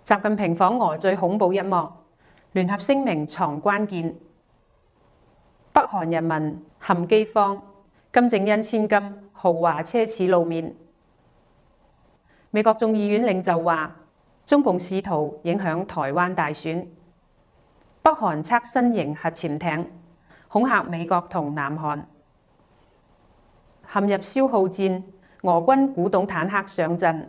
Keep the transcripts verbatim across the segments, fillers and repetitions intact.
習近平訪俄最恐怖一幕，聯合聲明藏關鍵。北韓人民陷饑荒，金正恩千金豪華奢侈露面。美國眾議院領袖話，中共試圖影響台灣大選。北韓測新型核潛艇，恐嚇美國同南韓。陷入消耗戰，俄軍古董坦克上陣。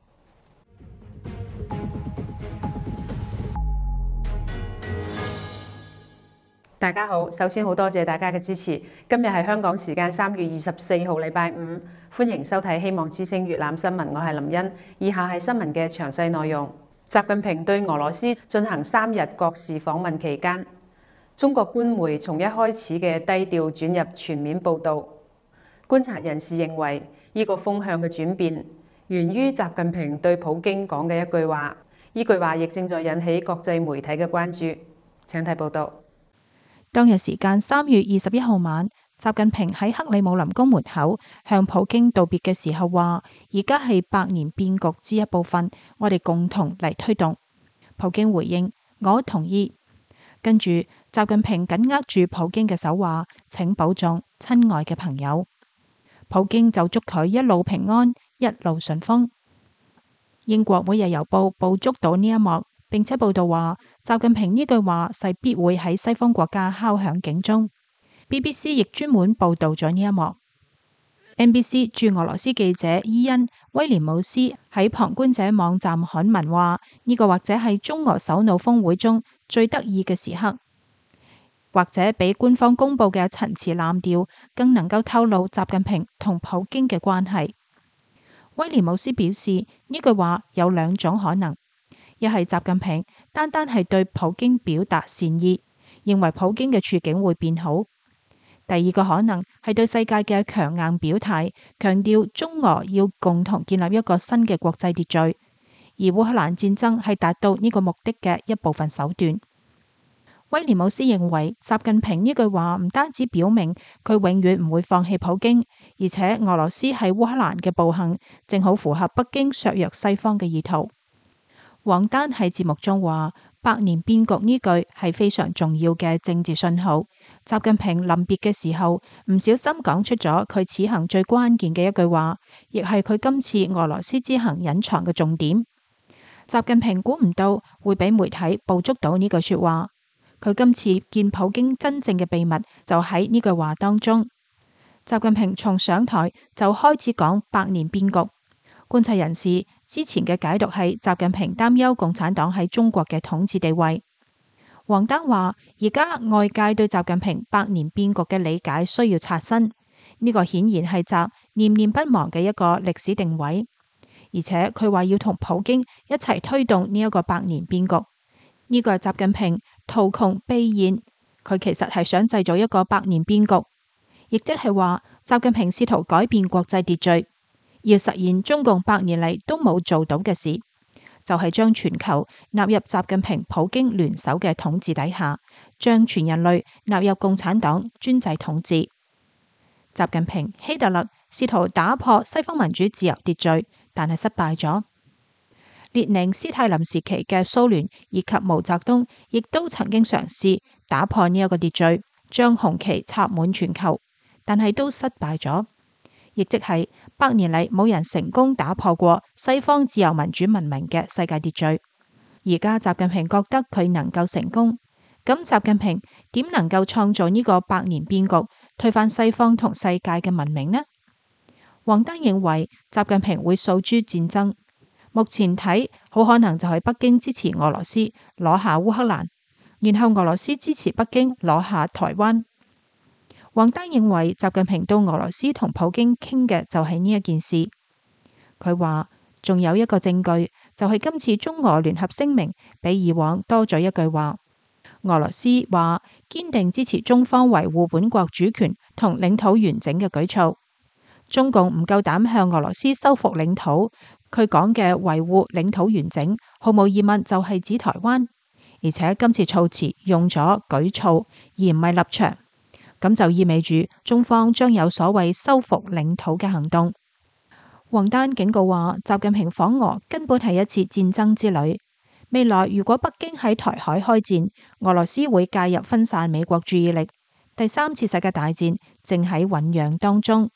大家好，首先好多謝大家嘅支持。今日係香港時間三月二十四號，禮拜五，歡迎收睇希望之聲粵覽新聞，我係林茵。以下係新聞嘅詳細內容。習近平對俄羅斯進行三日國事訪問期間，中國官媒從一開始嘅低調轉入全面報導。觀察人士認為，呢個風向嘅轉變源於習近平對普京講嘅一句話，呢句話亦正在引起國際媒體嘅關注。請睇報導。 當日時間三月二十一號晚，習近平喺克里姆林宮門口向普京道別嘅時候話：而家係百年變局之一部分，我哋共同嚟推動。普京回應：我同意。跟住，習近平緊握住普京嘅手話：請保重，親愛嘅朋友。普京就祝佢一路平安，一路順風。英國每日郵報捕捉到呢一幕，並且報道話，習近平呢句話勢必會喺西方國家敲響警鐘。B B C 亦專門報道咗呢一幕。N B C 駐俄羅斯記者伊恩·威廉姆斯喺旁觀者網站刊文話：呢個或者係中俄首腦峰會中最得意嘅時刻，或者比官方公布嘅陳詞濫調更能夠透露習近平同普京嘅關係。威廉姆斯表示，呢句話有兩種可能。一係習近平單單係對普京表達善意，認為普京嘅處境會變好；第二個可能係對世界嘅強硬表態，強調中俄要共同建立一個新嘅國際秩序，而烏克蘭戰爭係達到呢個目的嘅一部分手段。威廉姆斯認為，習近平呢句話唔單止表明佢永遠唔會放棄普京，而且俄羅斯喺烏克蘭嘅暴行正好符合北京削弱西方嘅意圖。王丹喺節目中話：百年變局呢句係非常重要嘅政治信號。習近平臨別嘅時候唔小心講出咗佢此行最關鍵嘅一句話，亦係佢今次俄羅斯之行隱藏嘅重點。習近平估唔到會俾媒體捕捉到呢句說話。佢今次見普京真正嘅秘密就喺呢句話當中。習近平從上台就開始講百年變局。觀察人士之前嘅解讀係習近平擔憂共產黨喺中國嘅統治地位。王丹話：而家外界對習近平百年變局嘅理解需要刷新，呢個顯然係習念念不忘嘅一個歷史定位。而且佢話要同普京一齊推動呢一個百年變局，呢個係習近平圖窮匕現，佢其實係想製造一個百年變局，亦即係話習近平試圖改變國際秩序。要實現中共百年嚟都冇做到嘅事，就係將全球納入習近平、普京聯手嘅統治底下，將全人類納入共產黨專制統治。習近平、希特勒試圖打破西方民主自由秩序，但係失敗咗。列寧、斯大林時期嘅蘇聯以及毛澤東亦都曾經嘗試打破呢一個秩序，將紅旗插滿全球，但係都失敗咗。亦即係百年嚟冇人成功打破過西方自由民主文明嘅世界秩序。而家習近平覺得佢能夠成功，咁習近平點能夠創造呢個百年變局，推翻西方同世界嘅文明呢？王丹認為習近平會訴諸戰爭，目前睇好可能就係北京支持俄羅斯攞下烏克蘭，然後俄羅斯支持北京攞下台灣。王丹認為習近平到俄羅斯同普京傾嘅就係呢一件事。佢話仲有一個證據，就係今次中俄聯合聲明比以往多咗一句話。俄羅斯話堅定支持中方維護本國主權同領土完整嘅舉措。中共唔夠膽向俄羅斯收復領土，佢講嘅維護領土完整，毫無疑問就係指台灣。而且今次措辭用咗舉措而唔係立場。咁就意味住中方將有所謂收復領土嘅行動。王丹警告話，習近平訪俄根本係一次戰爭之旅， 未來如果北京喺台海開戰，俄羅斯會介入分散美國注意力。第三次世界大戰正喺醞釀當中。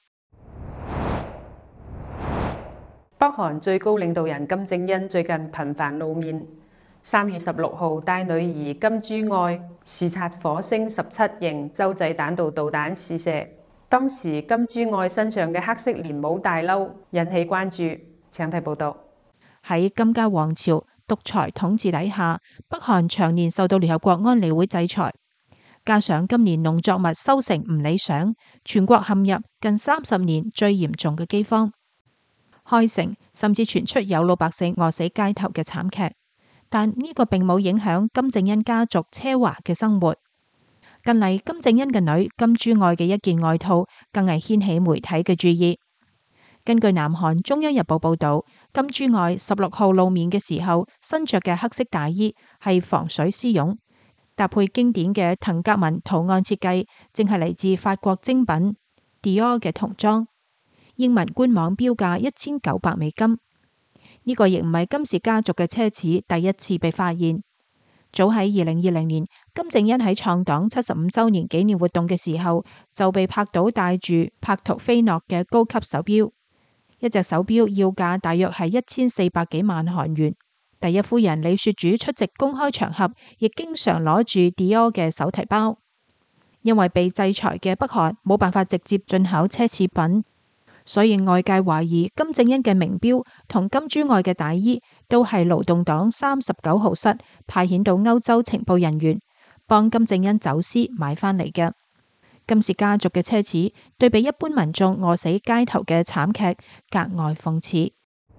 北韓最高領導人金正恩最近頻繁露面。三月十六號帶女兒金珠愛視察火星十七型洲際彈道導彈試射，當時金珠愛身上嘅黑色連帽大褸引起關注。請睇報道。 喺金家王朝獨裁統治底下，北韓長年受到聯合國安理會制裁，加上今年農作物收成唔理想，全國陷入近三十年最嚴重嘅饑荒。開城甚至傳出有老百姓餓死街頭嘅慘劇，但呢個並冇影響金正恩家族奢華嘅生活。近嚟金正恩嘅女金珠愛嘅一件外套，更係掀起媒體嘅注意。根據南韓中央日報報道，金珠愛十六號露面嘅時候，身着嘅黑色大衣係防水絲絨，搭配經典嘅騰格文圖案設計，正係嚟自法國精品 Dior 嘅童裝。英文官網標價一千九百美金。呢個亦唔係金氏家族嘅奢侈第一次被發現。早喺二零二零年，金正恩喺創黨七十五週年紀念活動嘅時候，就被拍到戴住帕圖菲諾嘅高級手錶。一隻手錶要價大約係一千四百幾萬韓元。第一夫人李雪主出席公開場合，亦經常攞住 Dior 嘅手提包。因為被制裁嘅北韓冇辦法直接進口奢侈品，所以外界懷疑金正恩嘅名錶同金珠愛嘅大衣都係勞動黨三十九號室派遣到歐洲情報人員幫金正恩走私買翻嚟嘅。金氏家族嘅奢侈對比一般民眾餓死街頭嘅慘劇格外諷刺。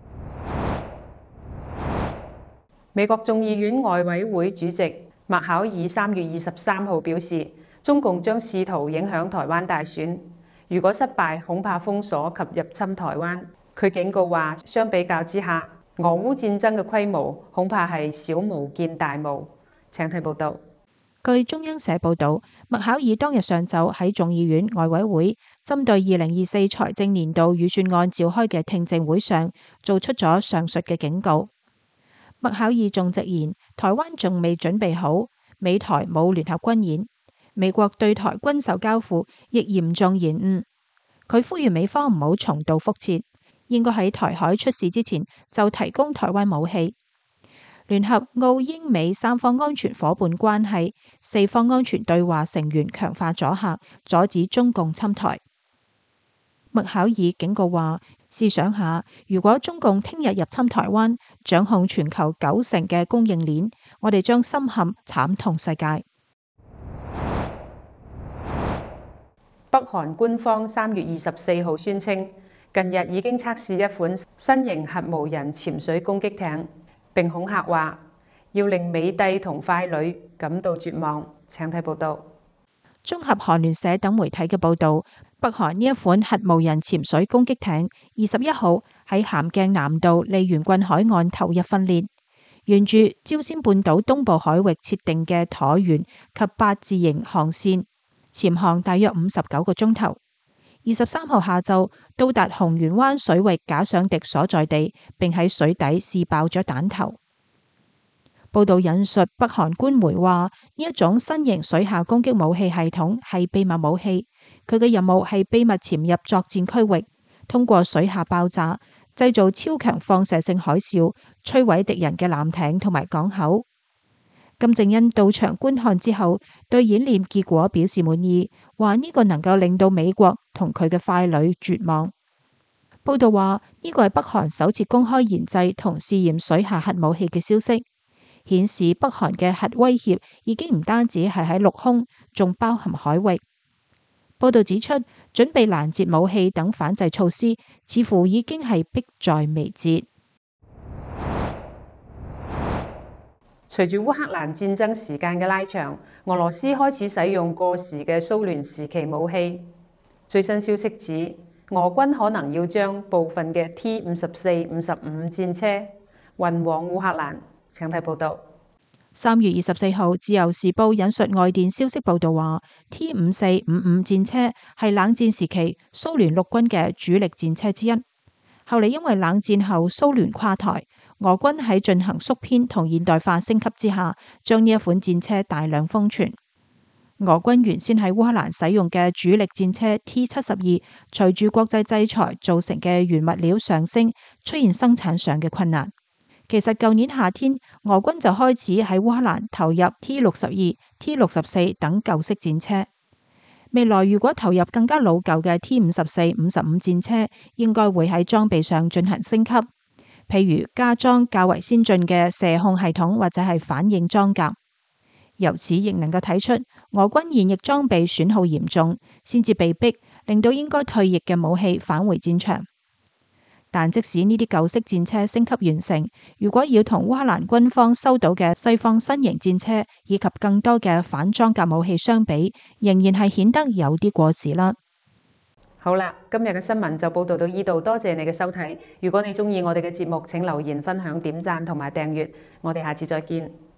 美國眾議院外委會主席麥考爾三月二十三號表示，中共將試圖影響台灣大選，如果失敗，恐怕封鎖及入侵台灣。佢警告話，相比較之下，俄烏戰爭嘅規模恐怕係小巫見大巫。請睇報道。 據中央社報道，麥考爾當日上晝喺眾議院外委會針對二零二四財政年度預算案召開嘅聽證會上，做出咗上述嘅警告。麥考爾仲直言，台灣仲未準備好，美台冇聯合軍演，美國對台軍售交付亦嚴重延誤。佢呼籲美方唔好重蹈覆轍，應該喺台海出事之前就提供台灣武器。聯合澳英美三方安全夥伴關係、四方安全對話成員強化阻嚇，阻止中共侵台。麥考爾警告話，試想下，如果中共聽日入侵台灣，掌控全球九成嘅供應鏈，我哋將深陷慘痛世界。 北韓官方三月二十四號宣稱，近日已經測試一款新型核無人潛水攻擊艇，並恐嚇話要令美帝同傀儡感到絕望。請睇報道。 綜合韓聯社等媒體嘅報道，北韓呢一款核無人潛水攻擊艇二十一號喺咸鏡南道利源郡海岸投入訓練，沿住朝鮮半島東部海域設定嘅橢圓及八字形航線潛航大約五十九個鐘頭。二十三號下晝到達洪元灣水域假想敵所在地，並喺水底試爆咗彈頭。報道引述北韓官媒話，呢一種新型水下攻擊武器系統係秘密武器，佢嘅任務係秘密潛入作戰區域，通過水下爆炸製造超強放射性海嘯，摧毀敵人嘅艦艇同埋港口。金正恩到場觀看之後，對演練結果表示滿意，話呢個能夠令到美國同佢嘅傀儡絕望。報道話呢個係北韓首次公開研製同試驗水下核武器嘅消息，顯示北韓嘅核威脅已經唔單止係喺陸空，仲包含海域。報道指出，準備攔截武器等反制措施，似乎已經係迫在眉睫。 隨住烏克蘭戰爭時間嘅拉長，俄羅斯開始使用過時嘅蘇聯時期武器。最新消息指，俄軍可能要將部分嘅 T 五十四、五十五戰車運往烏克蘭。請睇報道。 三月二十四號，自由時報引述外電消息報道話 ，T 五四五五戰車係冷戰時期蘇聯陸軍嘅主力戰車之一。後嚟因為冷戰後蘇聯垮台， 俄軍喺進行縮編同現代化升級之下，將呢一款戰車大量封存。俄軍原先喺烏克蘭使用嘅主力戰車 T 七十二，隨住國際制裁造成嘅原物料上升，出現生產上嘅困難。其實舊年夏天，俄軍就開始喺烏克蘭投入 T 六十二、T 六十四等舊式戰車。未來如果投入更加老舊嘅 T 五十四、五十五戰車，應該會喺裝備上進行升級，譬如加裝較為先進嘅射控系統或者係反應裝甲。由此亦能夠睇出，俄軍現役裝備損耗嚴重，先至被逼令到應該退役嘅武器返回戰場。但即使呢啲舊式戰車升級完成，如果要同烏克蘭軍方收到嘅西方新型戰車以及更多嘅反裝甲武器相比，仍然係顯得有啲過時啦。 好啦，今日嘅新聞就報道到呢度，多謝你嘅收睇。如果你中意我哋嘅節目，請留言、分享、點讚同埋訂閱。我哋下次再見。